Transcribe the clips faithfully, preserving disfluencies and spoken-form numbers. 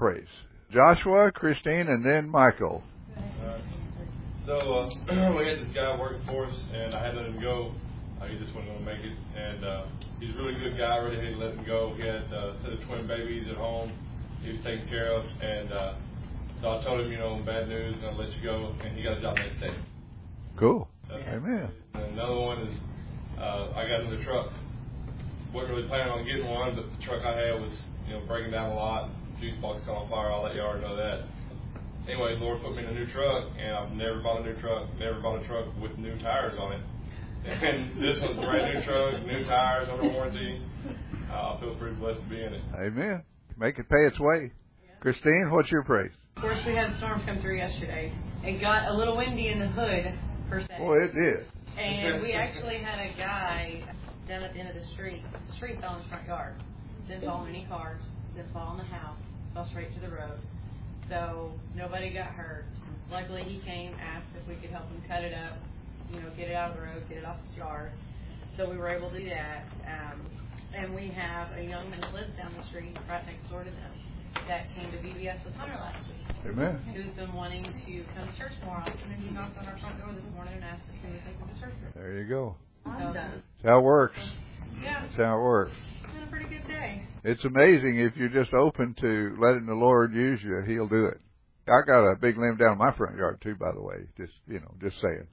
praise? Joshua, Christine, and then Michael. Uh, so uh, we had this guy working for us, and I had to let him go. Uh, he just wasn't going to make it, and uh, he's a really good guy. I really had to let him go. He had uh, a set of twin babies at home he was taken care of, and uh, so I told him, you know, bad news, I'm going to let you go, and he got a job next day. Cool. Uh, Amen. And another one is uh, I got another truck. Wasn't really planning on getting one, but the truck I had was, you know, breaking down a lot. Juice box caught on fire. I'll let you already know that. Anyway, Lord put me in a new truck, and I've never bought a new truck. Never bought a truck with new tires on it. And this was a brand new truck, new tires, under warranty. Uh, I feel pretty blessed to be in it. Amen. Make it pay its way. Yeah. Christine, what's your praise? Of course, we had storms come through yesterday. It got a little windy in the hood, per se. Well, it did. And we actually had a guy down at the end of the street. The street fell in his front yard. Didn't fall in any cars. Didn't fall in the house. Fell straight to the road. So nobody got hurt. Luckily, he came, asked if we could help him cut it up, you know, get it out of the road, get it off his yard. So we were able to do that. Um, and we have a young man that lives down the street, right next door to them, that came to V B S with Hunter last week. Amen. Who's been wanting to come to church more often, and he knocked on our front door this morning and asked if we would take him to church. There you go. So, that's how it works. Yeah. That's how it works. It's been a pretty good day. It's amazing if you're just open to letting the Lord use you, He'll do it. I got a big limb down my front yard too, by the way. Just, you know, just saying.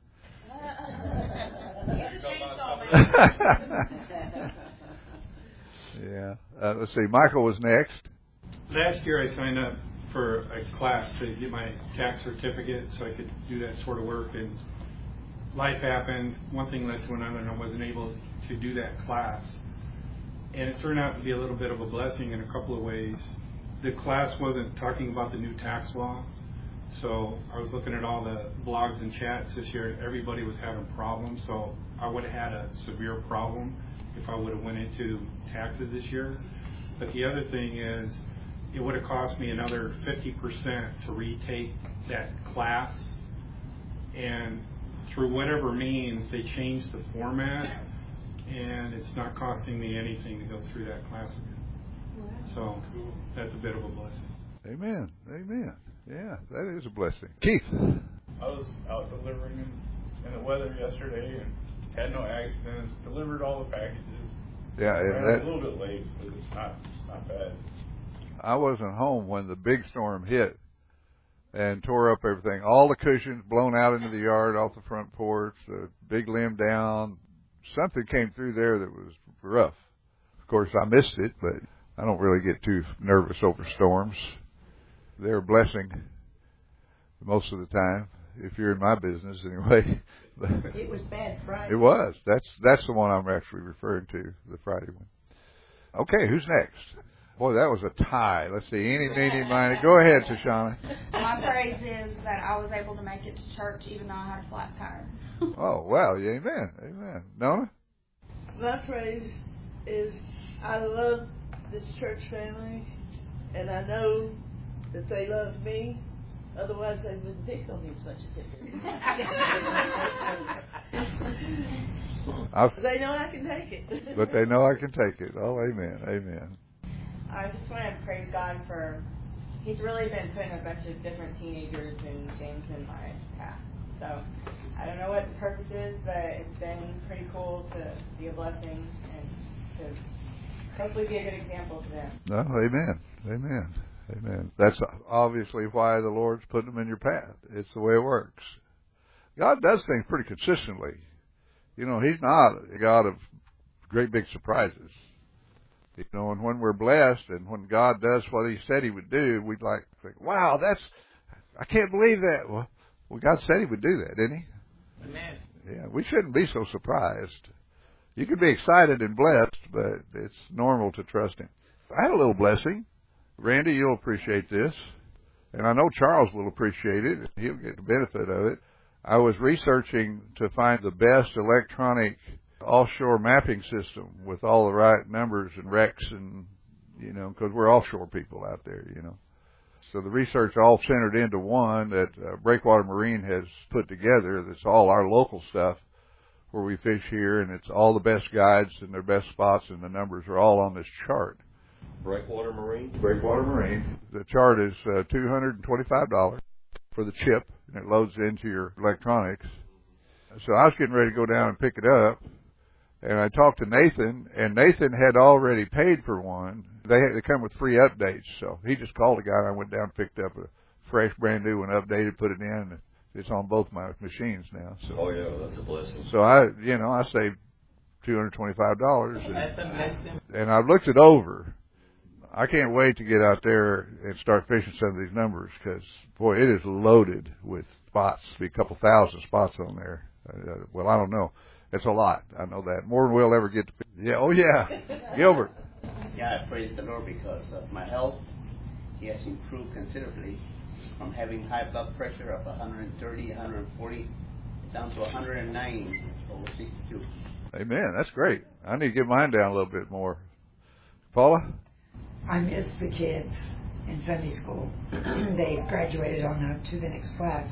Yeah. Uh, let's see. Michael was next. Last year I signed up for a class to get my tax certificate so I could do that sort of work. And life happened. One thing led to another, and I wasn't able to do that class. And it turned out to be a little bit of a blessing in a couple of ways. The class wasn't talking about the new tax law. So I was looking at all the blogs and chats this year. Everybody was having problems. So I would have had a severe problem if I would have went into taxes this year. But the other thing is, it would have cost me another fifty percent to retake that class. And through whatever means, they changed the format, and it's not costing me anything to go through that class again. So that's a bit of a blessing. Amen. Amen. Yeah, that is a blessing. Keith. I was out delivering in, in the weather yesterday and had no accidents, delivered all the packages. Yeah, Ran that, a little bit late, but it's not, not bad. I wasn't home when the big storm hit and tore up everything. All the cushions blown out into the yard off the front porch, the big limb down. Something came through there that was rough. Of course, I missed it, but I don't really get too nervous over storms. They're a blessing most of the time, if you're in my business anyway. It was bad Friday. It was. That's that's the one I'm actually referring to, the Friday one. Okay, who's next? Boy, that was a tie. Let's see. Eeny, meeny, miny. Go ahead, Shoshana. My praise is that I was able to make it to church even though I had a flat tire. Oh, well, yeah, amen. Amen. Nona? My praise is I love this church family, and I know that they love me. Otherwise, they wouldn't pick on me as much as they do. They know I can take it. But they know I can take it. Oh, amen. Amen. I just want to praise God for, He's really been putting a bunch of different teenagers in James in my path. So I don't know what the purpose is, but it's been pretty cool to be a blessing and to hopefully be a good example to them. No, amen. Amen. Amen. That's obviously why the Lord's putting them in your path. It's the way it works. God does things pretty consistently. You know, He's not a God of great big surprises. You know, and when we're blessed and when God does what He said He would do, we'd like to think, wow, that's, I can't believe that. Well, well, God said He would do that, didn't He? Amen. Yeah, we shouldn't be so surprised. You can be excited and blessed, but it's normal to trust Him. I had a little blessing. Randy, you'll appreciate this. And I know Charles will appreciate it. He'll get the benefit of it. I was researching to find the best electronic offshore mapping system with all the right numbers and recs and, you know, because we're offshore people out there, you know. So the research all centered into one that uh, Breakwater Marine has put together. That's all our local stuff where we fish here, and it's all the best guides and their best spots, and the numbers are all on this chart. Breakwater Marine? Breakwater Marine. The chart is uh, two hundred twenty-five dollars for the chip, and it loads into your electronics. So I was getting ready to go down and pick it up, and I talked to Nathan, and Nathan had already paid for one. They they come with free updates, so he just called the guy, and I went down and picked up a fresh, brand new one, updated, put it in, and it's on both my machines now. So. Oh, yeah, that's a blessing. So I, you know, I saved two hundred twenty-five dollars. And, That's a blessing. And I've looked it over. I can't wait to get out there and start fishing some of these numbers because, boy, it is loaded with spots. Be a couple thousand spots on there. Uh, well, I don't know. It's a lot. I know that. More than we'll ever get to. Yeah. Oh, yeah. Gilbert. Yeah, I praise the Lord because of my health. He has improved considerably from having high blood pressure of one thirty, one forty, down to one hundred nine over sixty-two. Amen. That's great. I need to get mine down a little bit more. Paula? I miss the kids in Sunday school. They graduated on uh, to the next class.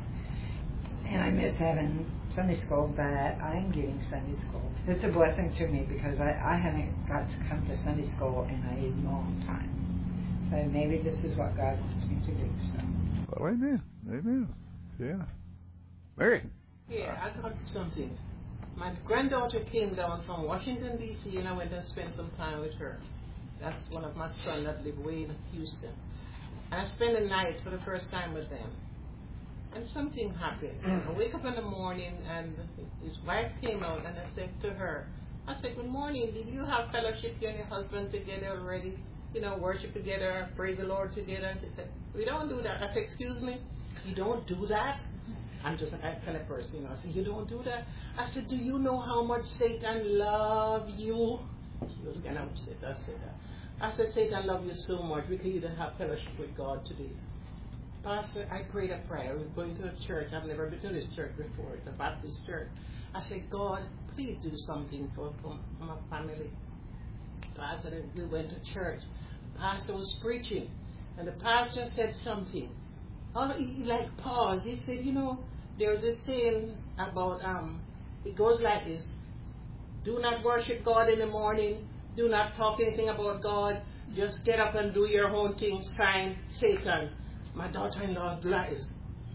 And I miss having Sunday school, but I'm getting Sunday school. It's a blessing to me because I, I haven't got to come to Sunday school in a long time. So maybe this is what God wants me to do. So. Well, amen. Amen. Yeah. Mary? Yeah, I got something. My granddaughter came down from Washington, D C, and I went and spent some time with her. That's one of my sons that live way in Houston. And I spent the night for the first time with them. And something happened. I wake up in the morning, and his wife came out, and I said to her, I said, good morning, did you have fellowship, you and your husband together already? You know, worship together, praise the Lord together? And she said, we don't do that. I said, excuse me, you don't do that? I'm just that kind of person, you know. I said, you don't do that? I said, do you know how much Satan loves you? She was kind of upset. I said that. I said, Satan loves you so much, we could even have fellowship with God today. Pastor, I prayed a prayer. We were going to a church. I've never been to this church before. It's a Baptist church. I said, God, please do something for, for my family. Pastor, we went to church. Pastor was preaching, and the pastor said something. Oh, he like paused. He said, you know, there's a saying about, um, it goes like this. Do not worship God in the morning. Do not talk anything about God. Just get up and do your own thing. Sign Satan. My daughter-in-law lies.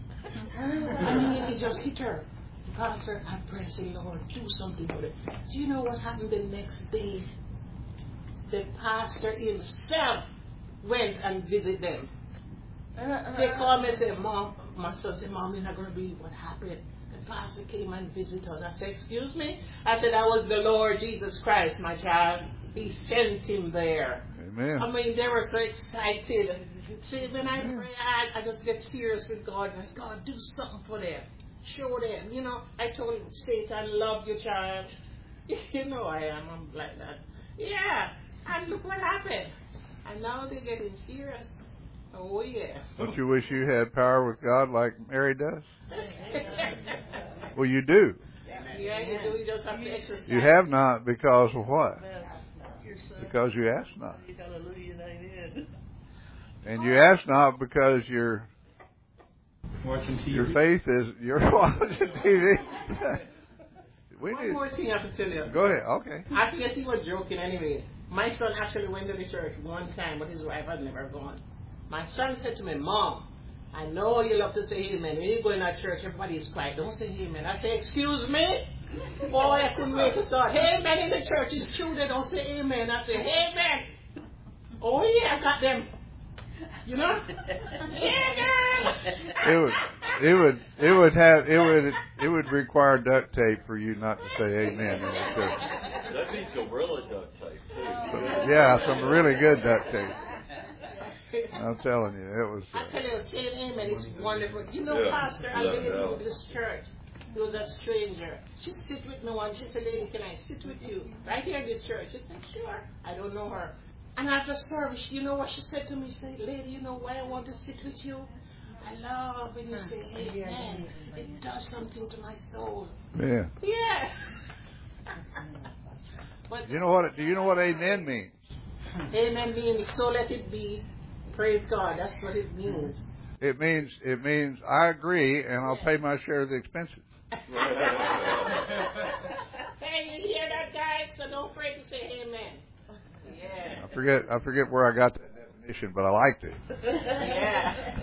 I mean, it just hit her. Pastor, I praise the Lord. Do something with it. Do you know what happened the next day? The pastor himself went and visited them. They called me and said, Mom, my son said, Mom, you're not going to believe what happened. The pastor came and visited us. I said, excuse me? I said, that was the Lord Jesus Christ, my child. He sent him there. Amen. I mean, they were so excited. See, when I pray, I, I just get serious with God. And I say, God, do something for them. Show them. You know, I told him, Satan, love your child. You know I am. I'm like that. Yeah. And look what happened. And now they're getting serious. Oh, yeah. Don't you wish you had power with God like Mary does? Well, you do. Yeah, you do. You just have to exercise. You have not because of what? Because you ask not. And you ask not because your watching T V. Your faith is you're watching T V. we One need, more thing I have to tell you. Go ahead. Okay. I guess he was joking anyway. My son actually went to the church one time, but his wife had never gone. My son said to me, Mom, I know you love to say amen. When you go in that church, everybody is quiet. Don't say amen. I say, excuse me? Boy, I couldn't wait to start. Amen in the church. It's true they don't say amen. I say, amen. Oh, yeah, I got them. You know? Yeah, it would, it would, it would have, it would, it would require duct tape for you not to say amen in the church. That'd be gorilla duct tape too. Yeah, some really good duct tape. I'm telling you, it was. Uh, I tell you, saying amen is wonderful. You know, yeah. Pastor, I yeah, lady yeah. in this church, there was a stranger. She sit with me once. She said, lady, can I sit with you? Right here in this church. She said, sure. I don't know her. And after service, you know what she said to me? She said, lady, you know why I want to sit with you? I love when you say amen. It does something to my soul. Yeah. Yeah. But you know what? Do you know what amen means? Amen means so let it be. Praise God. That's what it means. It means it means I agree, and I'll pay my share of the expenses. Hey, you hear that, guys? So don't afraid to say amen. Yeah. I forget I forget where I got that definition, but I liked it. Yeah.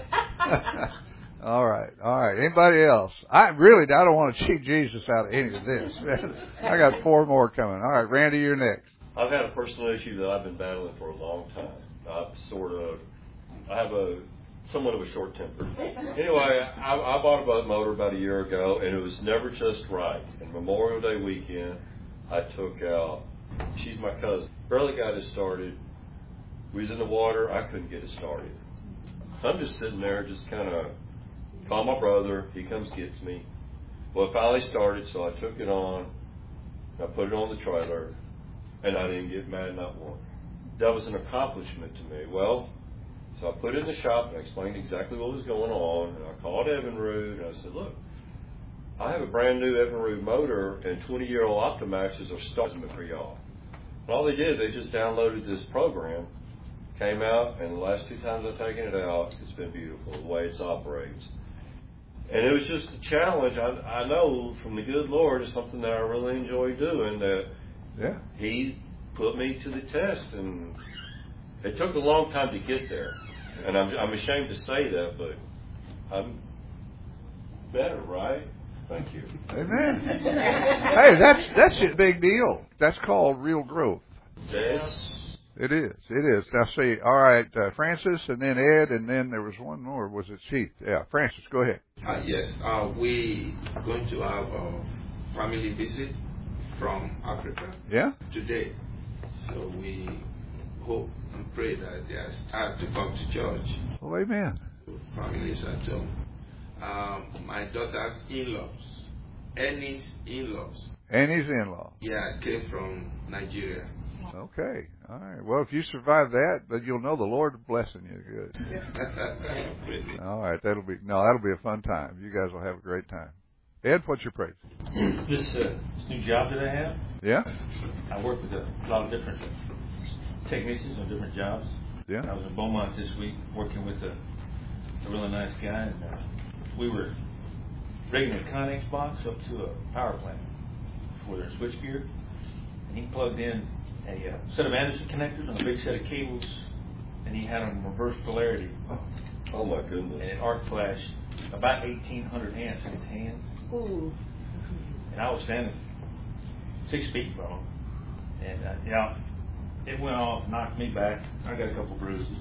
All right, all right. Anybody else? I really I don't want to cheat Jesus out of any of this. I got four more coming. All right, Randy, you're next. I've had a personal issue that I've been battling for a long time. I've sort of, I have a somewhat of a short temper. Anyway, I, I bought a boat motor about a year ago, and it was never just right. And Memorial Day weekend, I took out, she's my cousin, barely got it started. We was in the water, I couldn't get it started. I'm just sitting there, just kind of, call my brother, he comes gets me. Well, it finally started, so I took it on, I put it on the trailer, and I didn't get mad, not one. That was an accomplishment to me. Well, so I put it in the shop and I explained exactly what was going on. And I called Evinrude and I said, look, I have a brand new Evinrude motor and twenty-year-old Optimaxes are starting for y'all. And all they did, they just downloaded this program, came out, and the last two times I've taken it out, it's been beautiful, the way it operates. And it was just a challenge. I, I know from the good Lord it's something that I really enjoy doing, that yeah. He put me to the test, and it took a long time to get there. And I'm, I'm ashamed to say that, but I'm better, right? Thank you. Amen. Hey, that's that's a big deal. That's called real growth. Yes. It is. It is. Now, see, all right, uh, Francis, and then Ed, and then there was one more. Was it Chief? Yeah, Francis, go ahead. Uh, yes, uh, we are going to have a family visit from Africa yeah? today. So we hope and pray that they are start to come to church. Well, amen. Families at home. Um, my daughter's in-laws, Annie's in-laws. Annie's in-law. Yeah, came from Nigeria. Okay. All right. Well, if you survive that, then you'll know the Lord is blessing you good. All right. That'll be no. That'll be a fun time. You guys will have a great time. Ed, what's your praise? This, uh, this new job that I have. Yeah. I work with a lot of different technicians on different jobs. Yeah. I was in Beaumont this week working with a, a really nice guy, and uh, we were rigging a Connex box up to a power plant for their switchgear, and he plugged in a uh, set of Anderson connectors on a big set of cables, and he had them reverse polarity. Oh my goodness! And it arc flashed about eighteen hundred amps in his hand. Ooh. And I was standing six feet from him, and uh, you know, it went off, knocked me back. I got a couple bruises.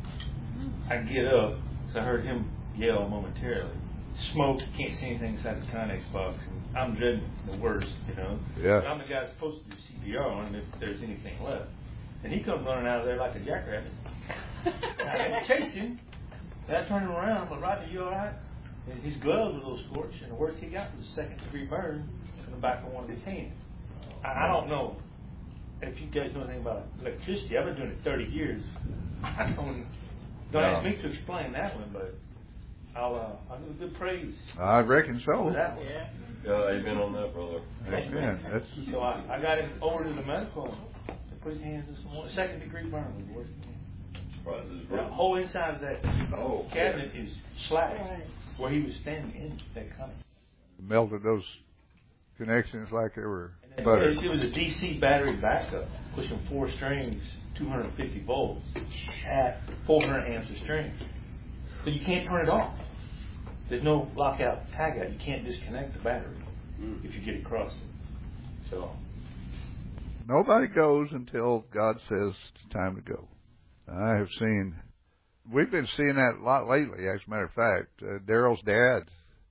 I get up because I heard him yell momentarily. Smoke, can't see anything inside the Connex box, and I'm dreading the worst, you know. Yeah. But I'm the guy that's supposed to do C P R on him if there's anything left. And he comes running out of there like a jackrabbit. And I had to chase him. And I turned him around. I'm like, Rodney, you all right? And his gloves were a little scorched, and the worst he got was a second degree burn in the back of one of his hands. I, I don't know if you guys know anything about electricity. I've been doing it thirty years. I don't, don't No. ask me to explain that one, but I'll, uh, I'll give a good praise. I reckon so. For that one. Yeah. Yeah, amen on that, brother. Amen. That's So I, I got him over to the medical and put his hands in some more. Second degree burn was the worst. The whole inside of that oh, cabinet is slack where he was standing in that cabinet. melted those connections like they were And butter. It was a D C battery backup, pushing four strings, two hundred fifty volts at four hundred amps of string. So you can't turn it off. There's no lockout, tagout. You can't disconnect the battery mm. if you get across it. So Nobody goes until God says it's time to go. I have seen, we've been seeing that a lot lately, as a matter of fact. Uh, Daryl's dad,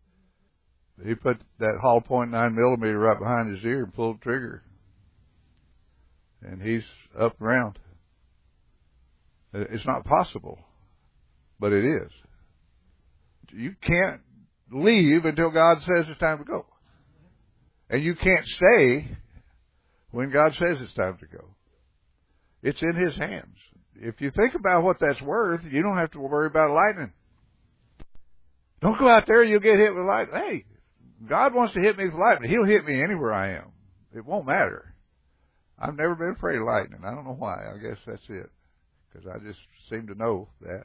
he put that Hall point nine millimeter right behind his ear and pulled the trigger. And he's up around. It's not possible, but it is. You can't leave until God says it's time to go. And you can't stay when God says it's time to go. It's in His hands. If you think about what that's worth, you don't have to worry about lightning. Don't go out there, you'll get hit with lightning. Hey, God wants to hit me with lightning. He'll hit me anywhere I am. It won't matter. I've never been afraid of lightning. I don't know why. I guess that's it. Because I just seem to know that.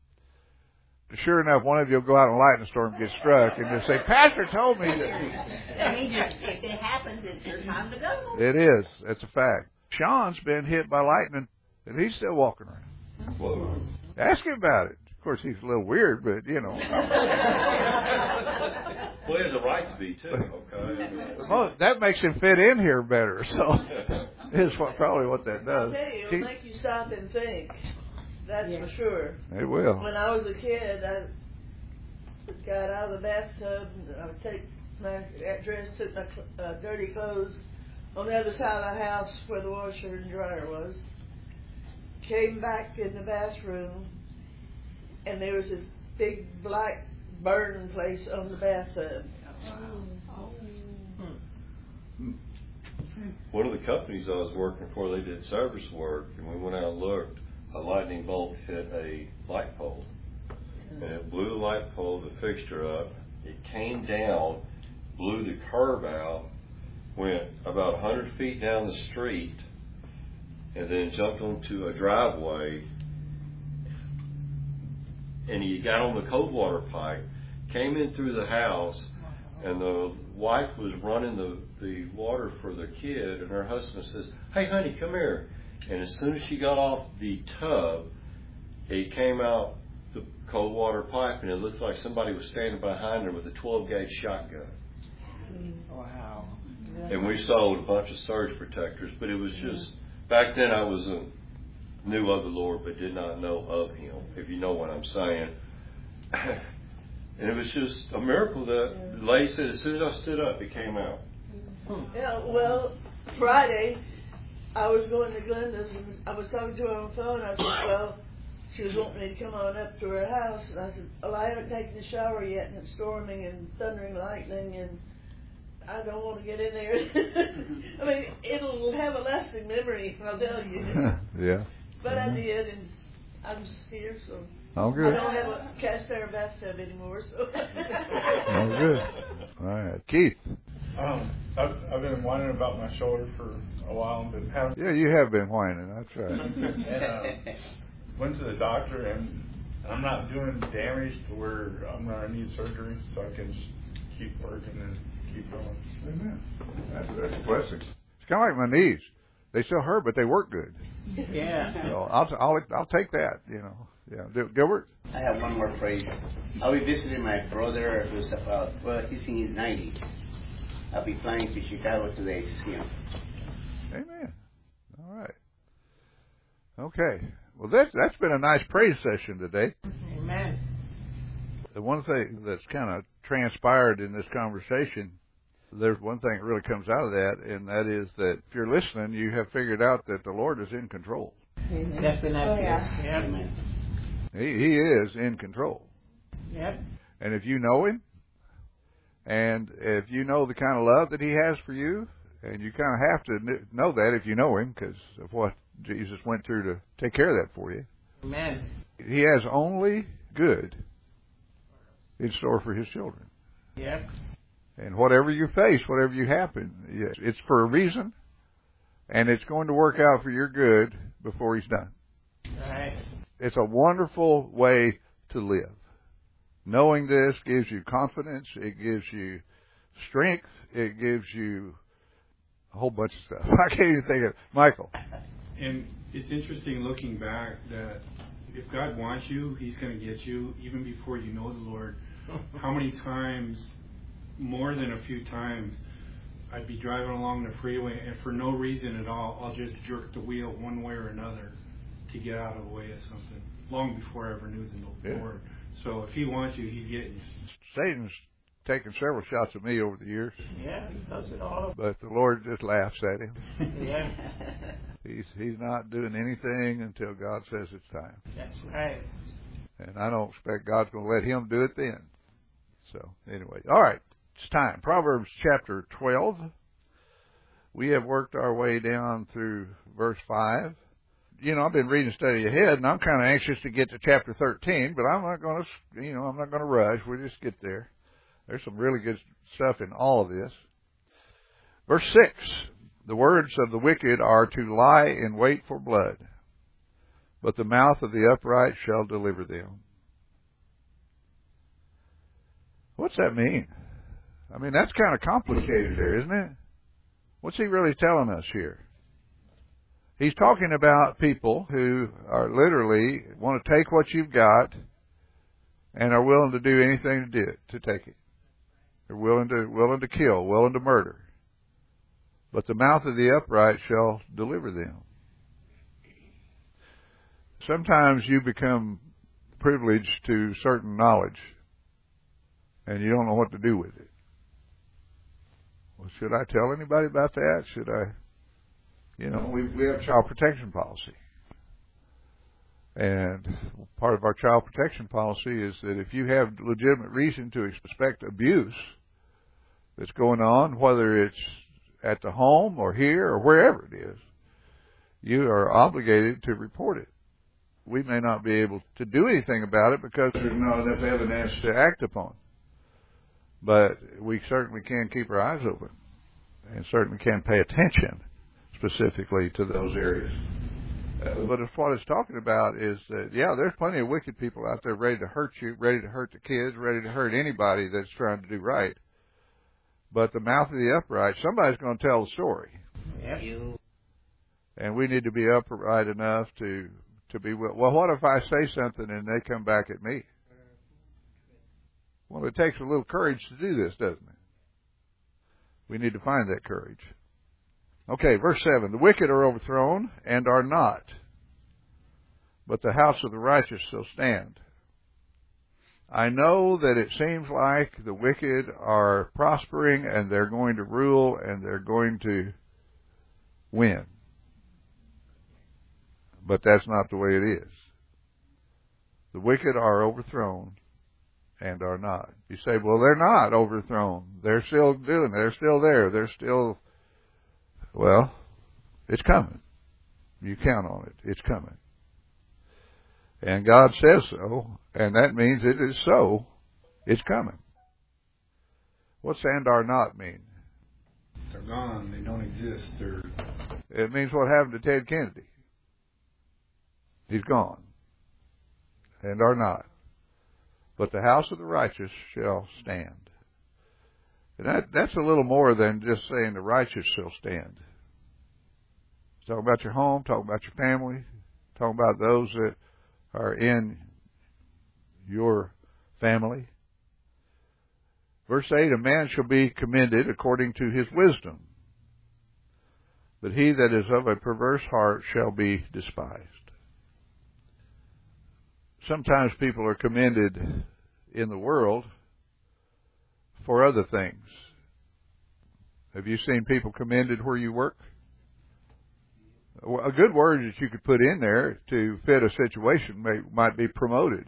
But sure enough, one of you will go out in a lightning storm and get struck, and you'll say, Pastor told me that. That means if it happens, it's your time to go. It is. That's a fact. Sean's been hit by lightning And he's still walking around. Whoa. Ask him about it. Of course, he's a little weird, but, you know. Well, he has a right to be, too, okay? Well, that makes him fit in here better, so it's what, probably what that does. I'll tell you, it'll Keep, make you stop and think. That's Yeah. for sure. it will. When I was a kid, I got out of the bathtub, and I would take my dress, took my cl- uh, dirty clothes on the other side of the house where the washer and dryer was, came back in the bathroom, and there was this big black burning place on the bathtub. One of the companies I was working for, they did service work, and we went out and looked. A lightning bolt hit a light pole, and it blew the light pole, the fixture up. It came down, blew the curb out, went about one hundred feet down the street, and then jumped onto a driveway. And he got on the cold water pipe, came in through the house, and the wife was running the, the water for the kid, and her husband says, "Hey, honey, come here." And as soon as she got off the tub, it came out the cold water pipe, and it looked like somebody was standing behind her with a twelve gauge shotgun. Wow. And we sold a bunch of surge protectors, but it was just, back then I was a, knew of the Lord, but did not know of Him, if you know what I'm saying. And it was just a miracle that the lady said, as soon as I stood up, it came out. Yeah, well, Friday, I was going to Glenda's, and I was talking to her on the phone. I said, well, she was wanting me to come on up to her house, and I said, well, I haven't taken a shower yet, and it's storming and thundering lightning, and I don't want to get in there. I mean, it'll have a lasting memory, I'll tell you. Yeah. But I did, and I'm here, so Oh, good. I don't have a cast iron bathtub anymore, so. Oh, good. All right. Keith. Um, I've, I've been whining about my shoulder for a while, but haven't. Yeah, you have been whining. That's right. and, uh, went to the doctor, and I'm not doing damage to where I'm going to need surgery, so I can just keep working and keep going. Amen. That's, that's a blessing. It's kind of like my knees. They still hurt, but they work good. Yeah. So I'll, I'll, I'll take that, you know. Yeah. Gilbert? I have one more phrase. I'll be visiting my brother who's about, well, he's in his nineties. I'll be flying to Chicago today to see him. Amen. All right. Okay. Well, that's, that's been a nice praise session today. Amen. The one thing that's kind of transpired in this conversation, there's one thing that really comes out of that, and that is that if you're listening, you have figured out that the Lord is in control. Definitely. Oh, yeah. Yep. Amen. He, he is in control. Yep. And if you know Him, and if you know the kind of love that He has for you, and you kind of have to know that if you know Him, because of what Jesus went through to take care of that for you. Amen. He has only good in store for His children. Yep. And whatever you face, whatever you happen, it's for a reason, and it's going to work out for your good before He's done. Right. It's a wonderful way to live. Knowing this gives you confidence, it gives you strength, it gives you a whole bunch of stuff. I can't even think of it. Michael. And it's interesting looking back that if God wants you, He's going to get you even before you know the Lord. How many times, more than a few times, I'd be driving along the freeway and for no reason at all, I'll just jerk the wheel one way or another to get out of the way of something, long before I ever knew the Lord. Yeah. So if He wants you, He's getting you. Satan's taken several shots at me over the years. Yeah, he does it all. But the Lord just laughs at him. Yeah. He's he's not doing anything until God says it's time. That's right. And I don't expect God's going to let him do it then. So anyway, all right, it's time. Proverbs chapter twelve. We have worked our way down through verse five. You know, I've been reading study ahead, and I'm kind of anxious to get to chapter thirteen, but I'm not going to, you know, I'm not going to rush. We'll just get there. There's some really good stuff in all of this. Verse six, the words of the wicked are to lie in wait for blood, but the mouth of the upright shall deliver them. What's that mean? I mean, that's kind of complicated there, isn't it? What's he really telling us here? He's talking about people who are literally want to take what you've got and are willing to do anything to do it, to take it. They're willing to willing to kill, willing to murder. But the mouth of the upright shall deliver them. Sometimes you become privileged to certain knowledge, and you don't know what to do with it. Well, should I tell anybody about that? Should I? You know, we we have child protection policy. And part of our child protection policy is that if you have legitimate reason to expect abuse that's going on, whether it's at the home or here or wherever it is, you are obligated to report it. We may not be able to do anything about it because there's not enough evidence to act upon. But we certainly can keep our eyes open and certainly can pay attention specifically to those areas. Uh, but if what it's talking about is that, yeah, there's plenty of wicked people out there ready to hurt you, ready to hurt the kids, ready to hurt anybody that's trying to do right. But the mouth of the upright, somebody's going to tell the story. Yep. And we need to be upright enough to, to be, well, what if I say something and they come back at me? Well, it takes a little courage to do this, doesn't it? We need to find that courage. Okay, verse seven. The wicked are overthrown and are not, but the house of the righteous shall stand. I know that it seems like the wicked are prospering and they're going to rule and they're going to win. But that's not the way it is. The wicked are overthrown and are not. You say, well, they're not overthrown. They're still doing it. They're still there. They're still... Well, it's coming. You count on it. It's coming. And God says so, and that means it is so. It's coming. What's and are not mean? They're gone. They don't exist. They're... It means what happened to Ted Kennedy. He's gone. And are not. But the house of the righteous shall stand. And that, that's a little more than just saying the righteous shall stand. Talking about your home, talking about your family, talking about those that are in your family. Verse eight, a man shall be commended according to his wisdom, but he that is of a perverse heart shall be despised. Sometimes people are commended in the world for other things. Have you seen people commended where you work? A good word that you could put in there to fit a situation may, might be promoted.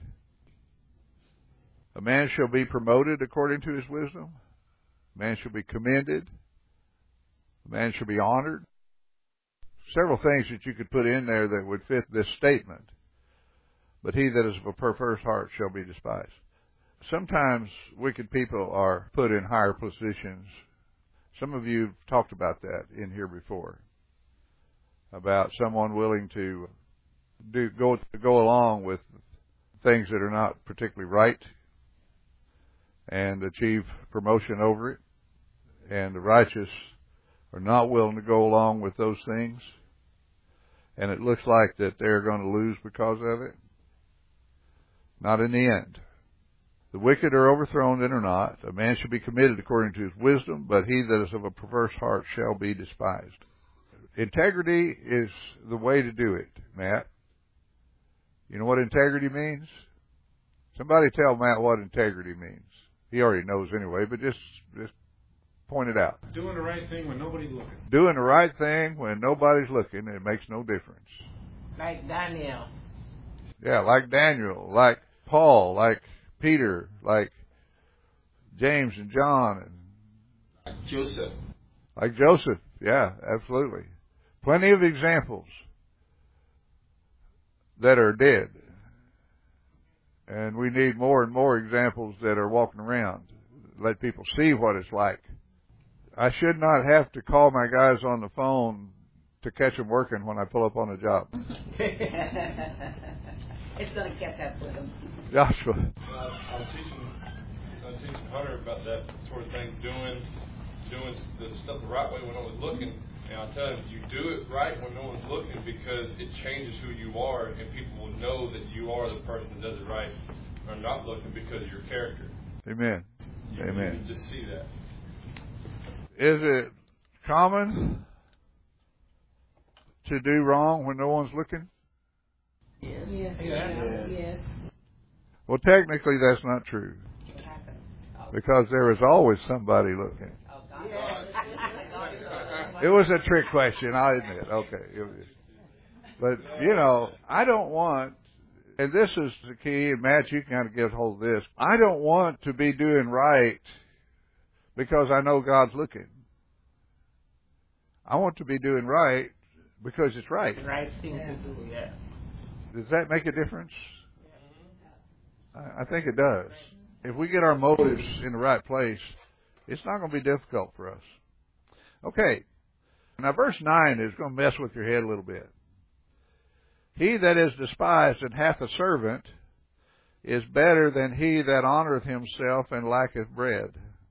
A man shall be promoted according to his wisdom. A man shall be commended. A man shall be honored. Several things that you could put in there that would fit this statement. But he that is of a perverse heart shall be despised. Sometimes wicked people are put in higher positions. Some of you have talked about that in here before, about someone willing to do go go along with things that are not particularly right and achieve promotion over it, and the righteous are not willing to go along with those things, and it looks like that they're going to lose because of it. Not in the end. The wicked are overthrown and are not. A man shall be committed according to his wisdom, but he that is of a perverse heart shall be despised. Integrity is the way to do it, Matt. You know what integrity means? Somebody tell Matt what integrity means. He already knows anyway, but just, just point it out. Doing the right thing when nobody's looking. Doing the right thing when nobody's looking, it makes no difference. Like Daniel. Yeah, like Daniel, like Paul, like Peter, like James and John. And like Joseph. Like Joseph, yeah, absolutely. Plenty of examples that are dead. And we need more and more examples that are walking around. Let people see what it's like. I should not have to call my guys on the phone to catch them working when I pull up on a job. It's going to catch up with them. Joshua. I, I was teaching, I was teaching Hunter about that sort of thing, doing, doing the stuff the right way when I was looking. And I'll tell you, you do it right when no one's looking because it changes who you are, and people will know that you are the person that does it right or not looking because of your character. Amen. You, Amen. You can just see that. Is it common to do wrong when no one's looking? Yes. Yes. Yes. Yes. Well, technically, that's not true. Because there is always somebody looking. It was a trick question, I admit. Okay. It was. But, you know, I don't want, and this is the key, and Matt, you can kind of get hold of this. I don't want to be doing right because I know God's looking. I want to be doing right because it's right. Right thing to do, yeah. Does that make a difference? I think it does. If we get our motives in the right place, it's not going to be difficult for us. Okay. Now, verse nine is going to mess with your head a little bit. He that is despised and hath a servant is better than he that honoreth himself and lacketh bread.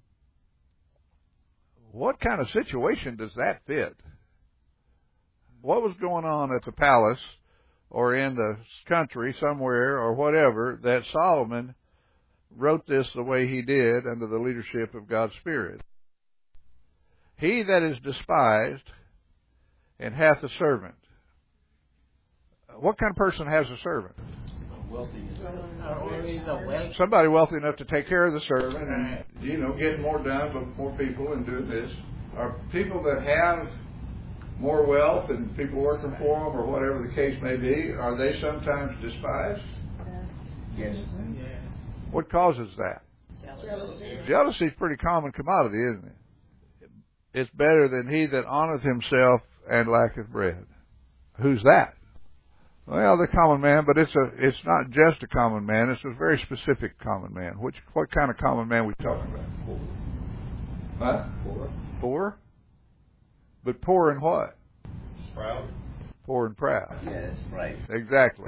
What kind of situation does that fit? What was going on at the palace or in the country somewhere or whatever that Solomon wrote this the way he did under the leadership of God's Spirit? He that is despised and hath a servant. What kind of person has a servant? Wealthy. Somebody wealthy enough to take care of the servant and, you know, get more done with more people and do this. Are people that have more wealth and people working for them or whatever the case may be, are they sometimes despised? Yes. What causes that? Jealousy. Jealousy is a pretty common commodity, isn't it? It's better than he that honoreth himself and lacketh bread. Who's that? Well, the common man, but it's a it's not just a common man, it's a very specific common man. Which what kind of common man are we talking about? Huh? Poor. Poor? But poor in what? Proud. Poor and proud. Yes, right. Exactly.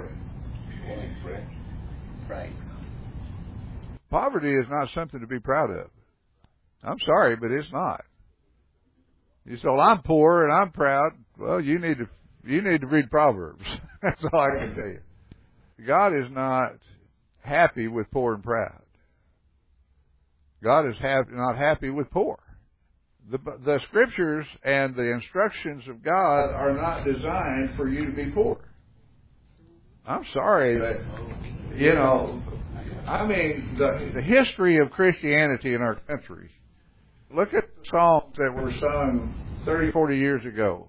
Right. Poverty is not something to be proud of. I'm sorry, but it's not. You say, well, I'm poor and I'm proud. Well, you need to you need to read Proverbs. That's all I can tell you. God is not happy with poor and proud. God is ha- not happy with poor. The, the scriptures and the instructions of God are not designed for you to be poor. I'm sorry that, you know, I mean, the, the history of Christianity in our country. Look at the songs that were sung thirty, forty years ago.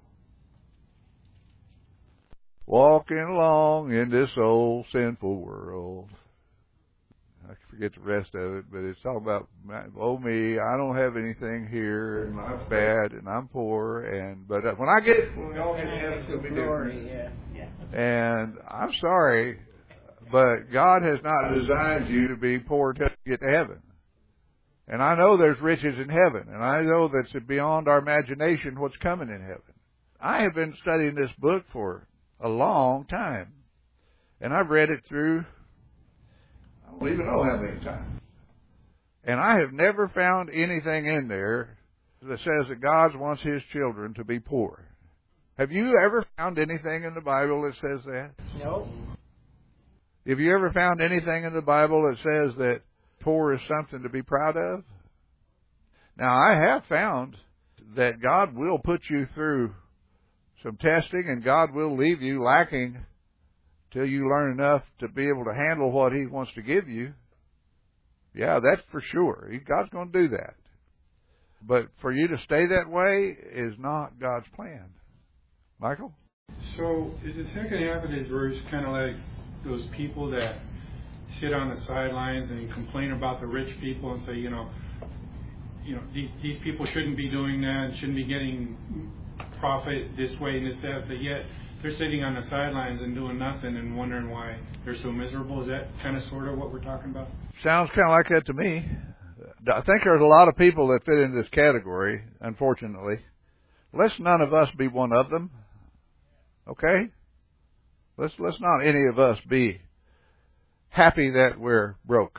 Walking along in this old sinful world. I forget the rest of it, but it's all about, oh me, I don't have anything here, and I'm bad, and I'm poor, and but when I get, when we all get to heaven, it's going to be different. Yeah, yeah. And I'm sorry, but God has not designed you to be poor to get to heaven. And I know there's riches in heaven, and I know that's beyond our imagination what's coming in heaven. I have been studying this book for a long time, and I've read it through, I don't even know how many times. And I have never found anything in there that says that God wants His children to be poor. Have you ever found anything in the Bible that says that? No. Have you ever found anything in the Bible that says that poor is something to be proud of? Now, I have found that God will put you through some testing, and God will leave you lacking till you learn enough to be able to handle what He wants to give you. Yeah, that's for sure. God's going to do that. But for you to stay that way is not God's plan. Michael? So is the second half of this verse kind of like those people that sit on the sidelines and complain about the rich people and say, you know, you know, these, these people shouldn't be doing that, shouldn't be getting profit this way and this, that, but yet they're sitting on the sidelines and doing nothing and wondering why they're so miserable. Is that kind of sort of what we're talking about? Sounds kind of like that to me. I think there's a lot of people that fit in this category, unfortunately. Let's none of us be one of them. Okay? Let's let's not any of us be happy that we're broke.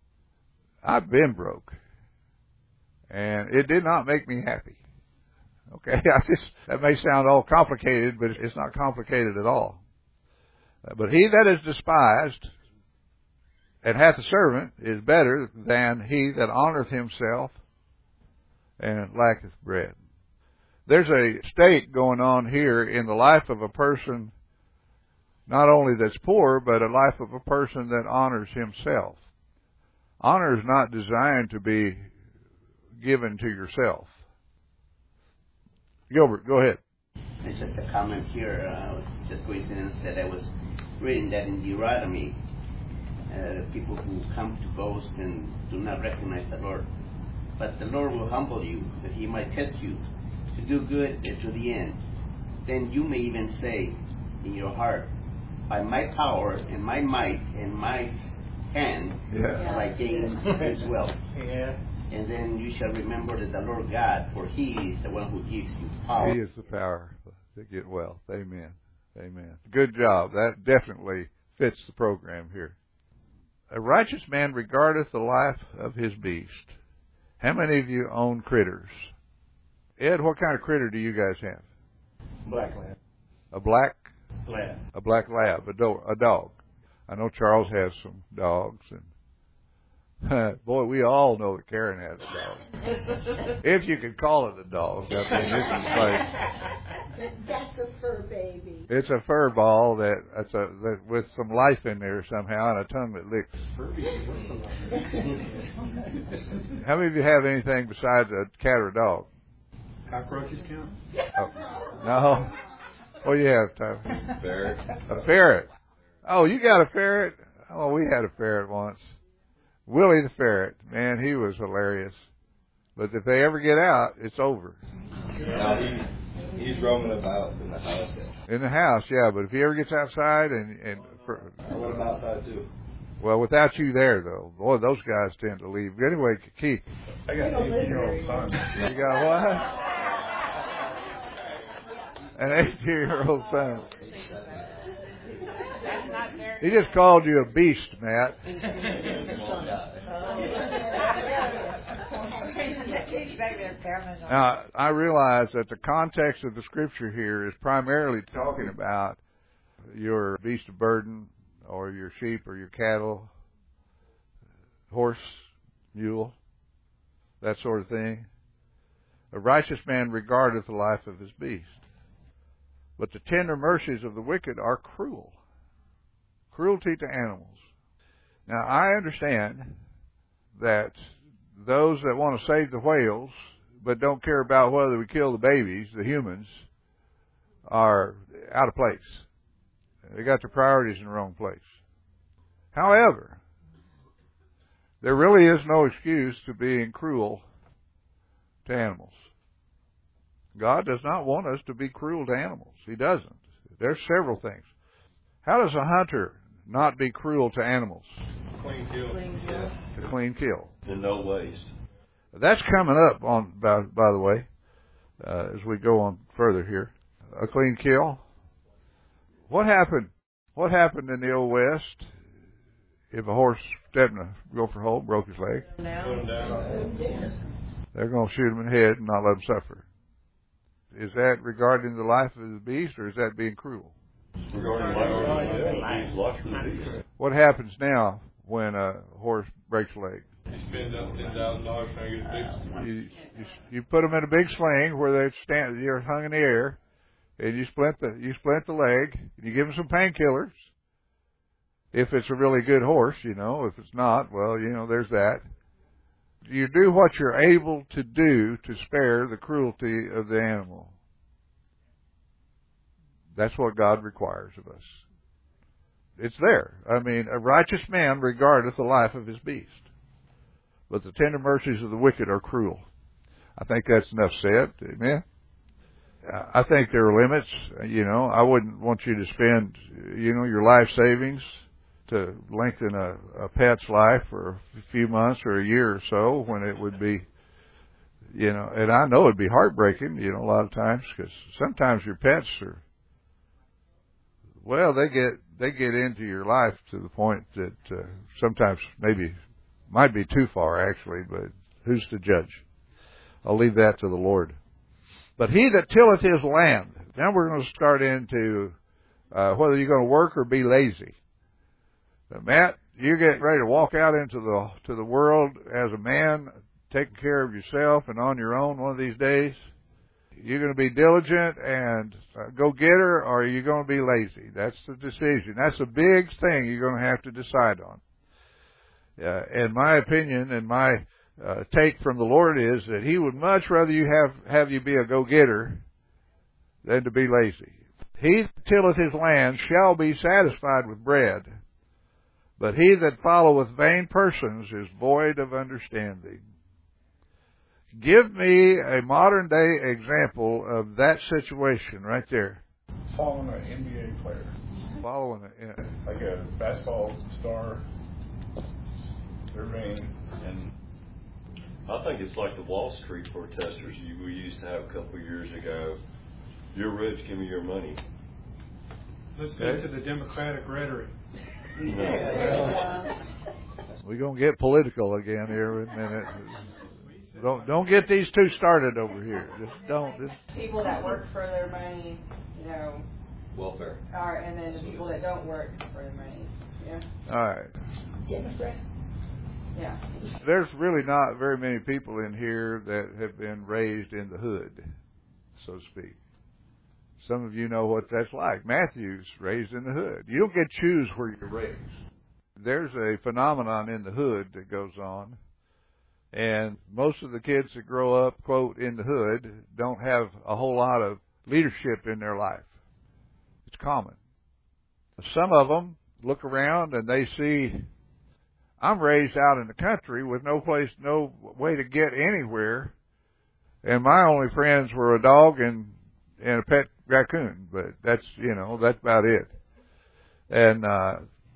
I've been broke. And it did not make me happy. Okay, I just, that may sound all complicated, but it's not complicated at all. But he that is despised and hath a servant is better than he that honoreth himself and lacketh bread. There's a state going on here in the life of a person, not only that's poor, but a life of a person that honors himself. Honor is not designed to be given to yourself. Gilbert, go ahead. It's just a comment here. Uh, just coincidence that I was reading that in Deuteronomy, uh, people who come to boast and do not recognize the Lord. But the Lord will humble you, that He might test you to do good to the end. Then you may even say in your heart, by my power and my might and my hand, yeah. have I gained this wealth. Yeah. And then you shall remember that the Lord God, for He is the one who gives you power. He is the power to get wealth. Amen. Amen. Good job. That definitely fits the program here. A righteous man regardeth the life of his beast. How many of you own critters? Ed, what kind of critter do you guys have? Black lab. A black? Lab. A black lab, a, do- a dog. I know Charles has some dogs, and boy, we all know that Karen has a dog. If you could call it a dog. I mean, this is like, that's a fur baby. It's a fur ball that, that's a, that with some life in there somehow and a tongue that licks. How many of you have anything besides a cat or a dog? Cockroaches count? Oh, no. What do you have, Tyler? Ferret. A ferret. Oh, you got a ferret? Oh, we had a ferret once. Willie the ferret, man, he was hilarious. But if they ever get out, it's over. Now he, he's roaming about in the house. In the house, yeah. But if he ever gets outside and and for, I want him outside too. Well, without you there, though, boy, those guys tend to leave. Anyway, Keith. I got an eighteen-year-old son. You got what? An eighteen-year-old son. He just called you a beast, Matt. Now, I realize that the context of the scripture here is primarily talking about your beast of burden or your sheep or your cattle, horse, mule, that sort of thing. A righteous man regardeth the life of his beast. But the tender mercies of the wicked are cruel. Cruelty to animals. Now, I understand that those that want to save the whales but don't care about whether we kill the babies, the humans, are out of place. They got their priorities in the wrong place. However, there really is no excuse to being cruel to animals. God does not want us to be cruel to animals. He doesn't. There's several things. How does a hunter not be cruel to animals? Clean kill. Clean kill. To clean kill. And no waste. That's coming up on, by, by the way, uh, as we go on further here. A clean kill. What happened? What happened in the Old West if a horse stepped in a gopher hole, broke his leg? Put him down. They're going to shoot him in the head and not let him suffer. Is that regarding the life of the beast, or is that being cruel? Regarding the life of the beast. What happens now when a horse breaks a leg? You spend up ten thousand dollars trying to get it fixed. You, you you put them in a big sling where they stand, you're hung in the air, and you splint the you splint the leg. And you give them some painkillers. If it's a really good horse, you know. If it's not, well, you know, there's that. You do what you're able to do to spare the cruelty of the animal. That's what God requires of us. It's there. I mean, a righteous man regardeth the life of his beast, but the tender mercies of the wicked are cruel. I think that's enough said. Amen. I think there are limits. You know, I wouldn't want you to spend, you know, your life savings to lengthen a, a pet's life for a few months or a year or so, when it would be, you know, and I know it'd be heartbreaking, you know, a lot of times, because sometimes your pets are, well, they get they get into your life to the point that uh, sometimes maybe might be too far, actually, but who's to judge? I'll leave that to the Lord. But he that tilleth his land. Now we're going to start into uh, whether you're going to work or be lazy. But Matt, you're getting ready to walk out into the to the world as a man, taking care of yourself and on your own one of these days. You're going to be diligent and uh, go-getter, or are you going to be lazy? That's the decision. That's a big thing you're going to have to decide on. Uh, in my opinion, and my uh, take from the Lord is that He would much rather you have, have you be a go-getter than to be lazy. He that tilleth his land shall be satisfied with bread, but he that followeth vain persons is void of understanding. Give me a modern day example of that situation right there. Following an N B A player. Following it, yeah. Like a basketball star. They're vain. And I think it's like the Wall Street protesters you, we used to have a couple of years ago. You're rich, give me your money. Listening to the Democratic rhetoric. No. We're going to get political again here in a minute. Don't don't get these two started over here. Just don't. Just. People that work for their money, you know. Welfare. Are, and then the people that don't work for their money. Yeah. All right. Democrat. Yeah. There's really not very many people in here that have been raised in the hood, so to speak. Some of you know what that's like. Matthew's raised in the hood. You don't get to choose where you're raised. There's a phenomenon in the hood that goes on. And most of the kids that grow up, quote, in the hood, don't have a whole lot of leadership in their life. It's common. Some of them look around and they see, I'm raised out in the country with no place, no way to get anywhere. And my only friends were a dog and, and a pet raccoon. But that's, you know, that's about it. And, uh,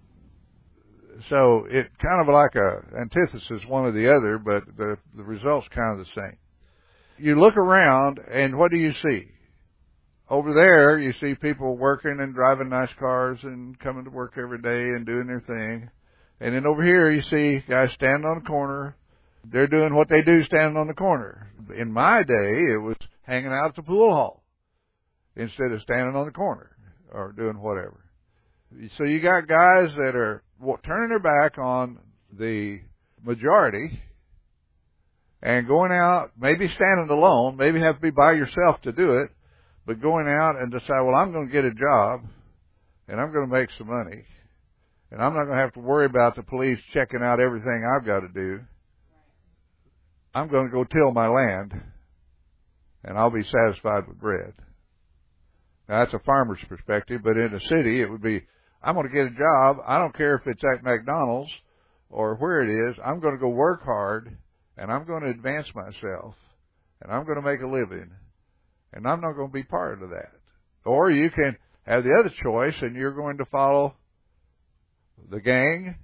So it kind of like a antithesis one or the other, but the, the result's kind of the same. You look around, and what do you see? Over there, you see people working and driving nice cars and coming to work every day and doing their thing. And then over here, you see guys standing on the corner. They're doing what they do standing on the corner. In my day, it was hanging out at the pool hall instead of standing on the corner or doing whatever. So you got guys that are turning their back on the majority and going out, maybe standing alone, maybe have to be by yourself to do it, but going out and decide, well, I'm going to get a job and I'm going to make some money and I'm not going to have to worry about the police checking out everything I've got to do. I'm going to go till my land and I'll be satisfied with bread. Now, that's a farmer's perspective, but in a city, it would be, I'm going to get a job. I don't care if it's at McDonald's or where it is. I'm going to go work hard, and I'm going to advance myself, and I'm going to make a living, and I'm not going to be part of that. Or you can have the other choice, and you're going to follow the gang,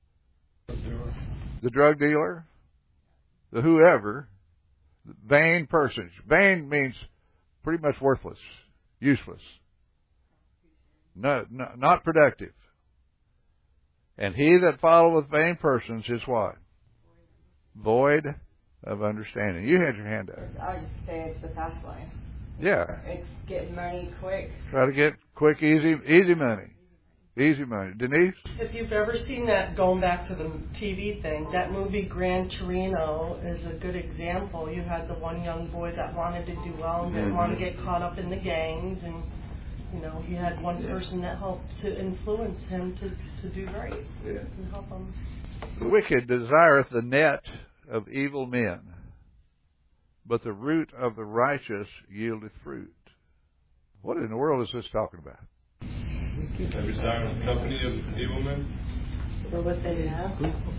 the drug dealer, the whoever, vain persons. Vain means pretty much worthless. Useless. No, no, not productive. And he that followeth vain persons is what? Void of understanding. You had your hand up. I would just say it's the fast life. Yeah. It's getting money quick. Try to get quick, easy, easy money. Easy money. Denise? If you've ever seen that, going back to the T V thing, that movie Gran Torino is a good example. You had the one young boy that wanted to do well and didn't mm-hmm. want to get caught up in the gangs, and you know he had one yeah. person that helped to influence him to, to do right yeah. and help him. The wicked desireth the net of evil men, but the root of the righteous yieldeth fruit. What in the world is this talking about? Have you signed the company of evil men? For what they have.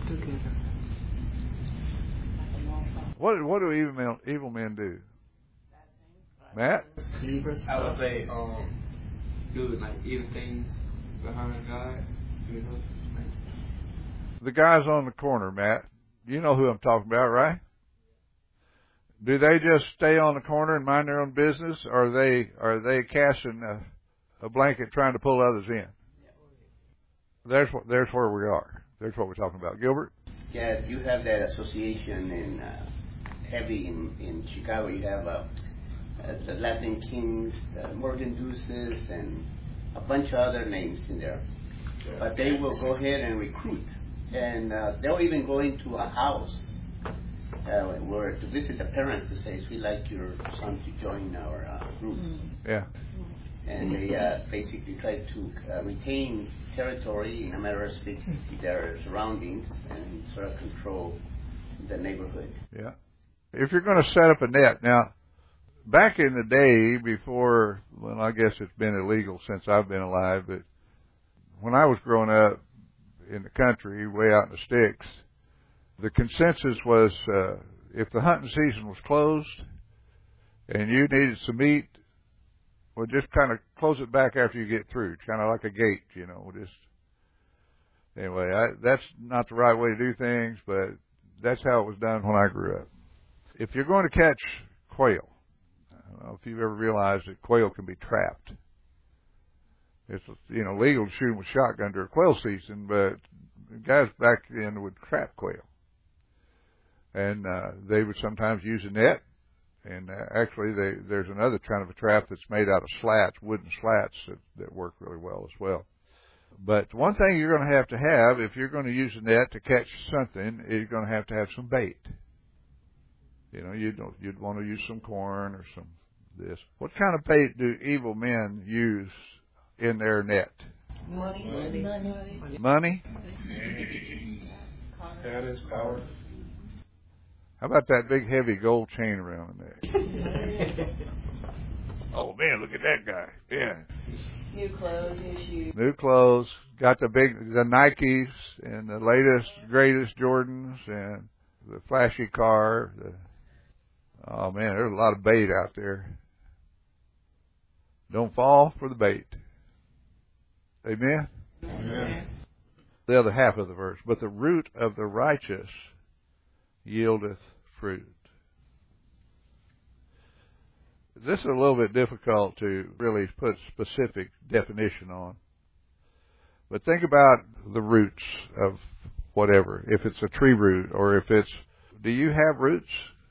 What what do evil men evil men do? Matt? I would say um do like evil things behind God. You know. The guys on the corner, Matt. You know who I'm talking about, right? Do they just stay on the corner and mind their own business, or are they are they casting a a blanket trying to pull others in? There's what, there's where we are. There's what we're talking about. Gilbert? Yeah, you have that association in uh, heavy in, in Chicago. You have a, uh, the Latin Kings, uh, Morgan Deuces, and a bunch of other names in there. But they will go ahead and recruit, and uh, they'll even go into a house uh, where to visit the parents to say, "We'd like your son to join our uh, group." Yeah. And they uh, basically try to uh, retain territory, in a matter of speaking, their surroundings, and sort of control the neighborhood. Yeah. If you're going to set up a net, now, back in the day before, well, I guess it's been illegal since I've been alive, but when I was growing up in the country, way out in the sticks, the consensus was uh, if the hunting season was closed and you needed some meat, well, just kind of close it back after you get through, kind of like a gate, you know. Just anyway, I, that's not the right way to do things, but that's how it was done when I grew up. If you're going to catch quail, I don't know if you've ever realized that quail can be trapped. It's, you know, legal to shoot them with shotgun during quail season, but guys back then would trap quail. And uh, they would sometimes use a net. And uh, actually, they, there's another kind of a trap that's made out of slats, wooden slats, that, that work really well as well. But one thing you're going to have to have, if you're going to use a net to catch something, is you're going to have to have some bait. You know, you'd, you'd want to use some corn or some this. What kind of bait do evil men use in their net? Money. Money. Money. Money? Status, power. How about that big heavy gold chain around the neck? Oh man, look at that guy. Yeah. New clothes, new shoes. New clothes. Got the big, the Nikes and the latest, greatest Jordans and the flashy car. The, oh man, there's a lot of bait out there. Don't fall for the bait. Amen? Amen. The other half of the verse. But the root of the righteous yieldeth fruit. This is a little bit difficult to really put specific definition on. But think about the roots of whatever. If it's a tree root or if it's, do you have roots?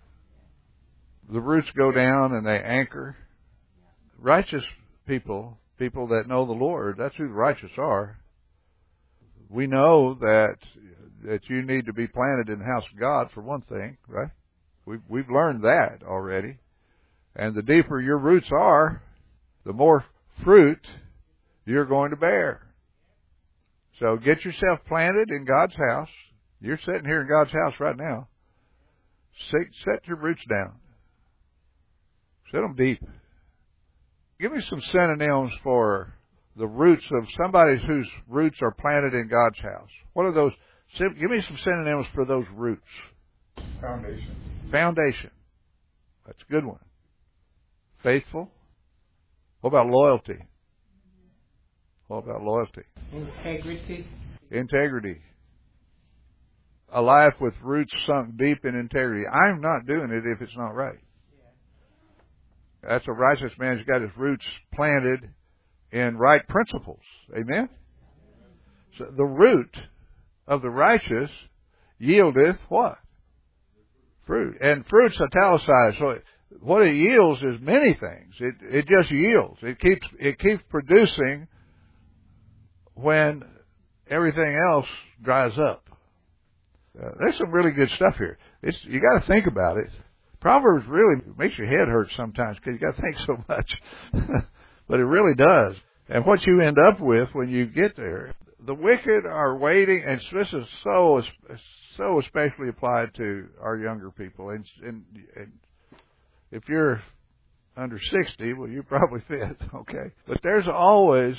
The roots go down and they anchor. Righteous people, people that know the Lord, that's who the righteous are. We know that that you need to be planted in the house of God for one thing, right? We've, we've learned that already. And the deeper your roots are, the more fruit you're going to bear. So get yourself planted in God's house. You're sitting here in God's house right now. Set, set your roots down. Set them deep. Give me some synonyms for the roots of somebody whose roots are planted in God's house. What are those? Give me some synonyms for those roots. Foundation. Foundation. That's a good one. Faithful. What about loyalty? What about loyalty? Integrity. Integrity. A life with roots sunk deep in integrity. I'm not doing it if it's not right. That's a righteous man who's got his roots planted in right principles. Amen? So the root of the righteous yieldeth what? Fruit. And fruit's italicized. So what it yields is many things. It it just yields. It keeps it keeps producing when everything else dries up. Uh, there's some really good stuff here. It's you got to think about it. Proverbs really makes your head hurt sometimes because you got to think so much, but it really does. And what you end up with when you get there, the wicked are waiting, and this is so so especially applied to our younger people. And, and, and if you're under sixty, well, you probably fit, okay? But there's always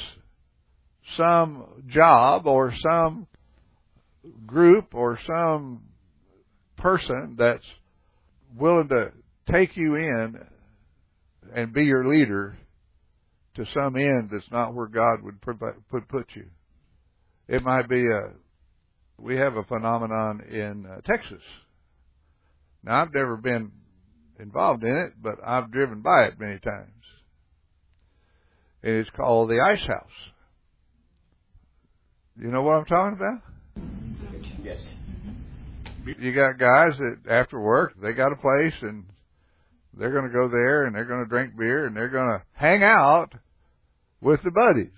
some job or some group or some person that's willing to take you in and be your leader to some end that's not where God would put put you. It might be a, we have a phenomenon in uh, Texas. Now, I've never been involved in it, but I've driven by it many times. And it's called the Ice House. You know what I'm talking about? Yes. You got guys that after work, they got a place and They're going to go there and they're going to drink beer and they're going to hang out with the buddies.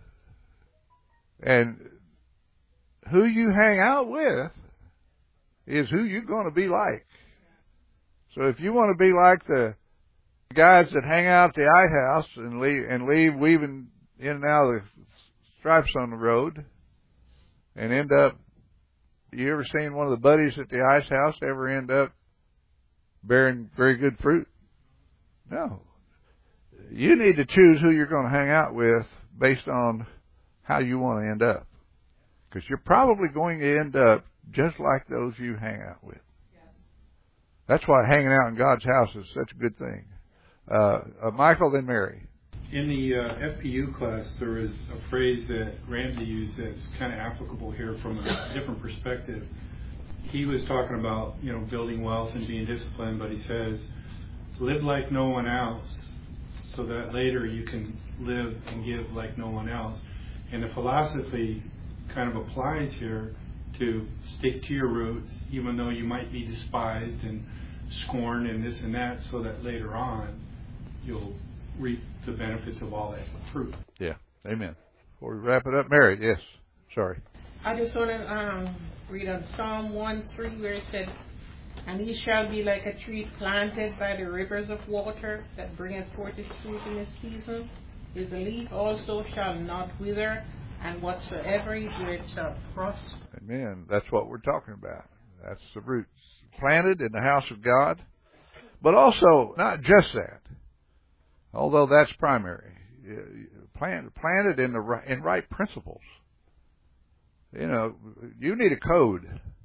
And who you hang out with is who you're going to be like. So if you want to be like the guys that hang out at the Ice House and leave, and leave weaving in and out of the stripes on the road and end up, you ever seen one of the buddies at the Ice House ever end up bearing very good fruit? No. You need to choose who you're going to hang out with based on how you want to end up. Because you're probably going to end up just like those you hang out with. That's why hanging out in God's house is such a good thing. Uh, uh, Michael, then Mary. In the uh, F P U class, there was a phrase that Ramsey used that's kind of applicable here from a different perspective. He was talking about, you know, building wealth and being disciplined, but he says, live like no one else so that later you can live and give like no one else. And the philosophy kind of applies here to stick to your roots, even though you might be despised and scorned and this and that, so that later on you'll reap the benefits of all that fruit. Yeah, amen. Before we wrap it up, Mary, yes, sorry. I just want to um, read on Psalm one three where it said, and he shall be like a tree planted by the rivers of water that bringeth forth his fruit in his season. His leaf also shall not wither, and whatsoever he doeth shall prosper. Amen. That's what we're talking about. That's the roots. Planted in the house of God. But also, not just that, although that's primary. Plant, planted in the right, in right principles. You know, you need a code.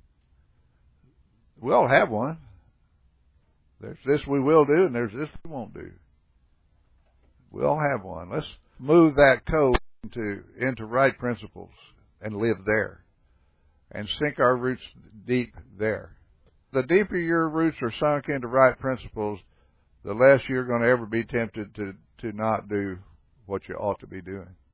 We all have one. There's this we will do, and there's this we won't do. We all have one. Let's move that code into into right principles and live there, and sink our roots deep there. The deeper your roots are sunk into right principles, the less you're going to ever be tempted to to not do what you ought to be doing.